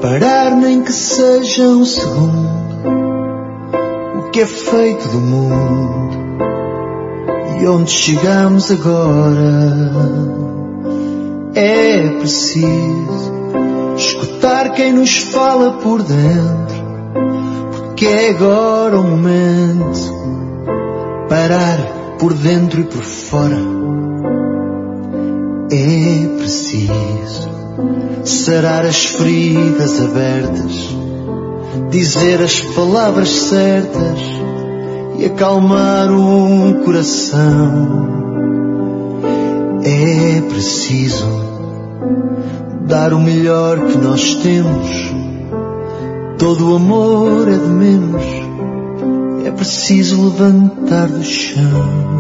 parar nem que seja um segundo. O que é feito do mundo e onde chegamos agora. É preciso escutar quem nos fala por dentro, porque é agora o momento. Parar por dentro e por fora. É preciso sarar as feridas abertas, dizer as palavras certas e acalmar um coração. É preciso dar o melhor que nós temos. Todo o amor é de menos. É preciso levantar do chão.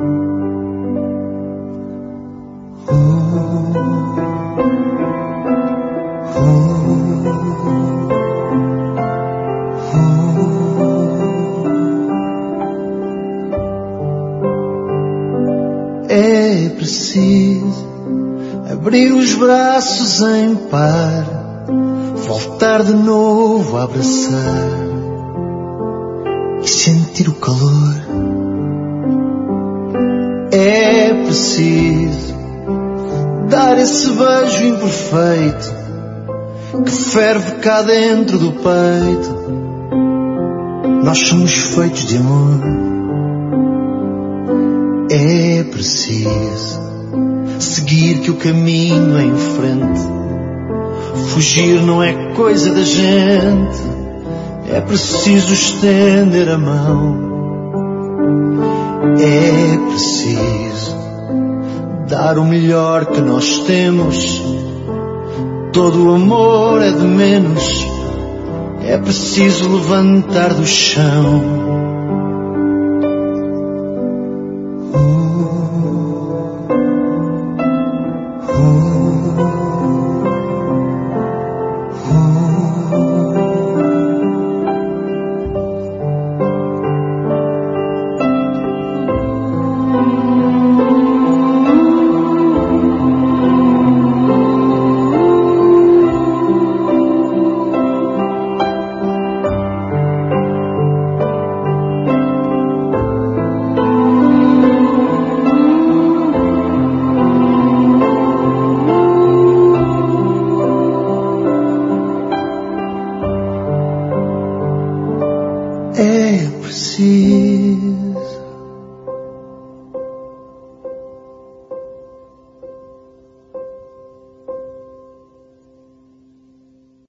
É preciso abrir os braços em par, voltar de novo a abraçar e sentir o calor. É preciso dar esse beijo imperfeito que ferve cá dentro do peito. Nós somos feitos de amor. É preciso seguir que o caminho é em frente. Fugir não é coisa da gente. É preciso estender a mão. É preciso dar o melhor que nós temos. Todo o amor é de menos. É preciso levantar do chão. É preciso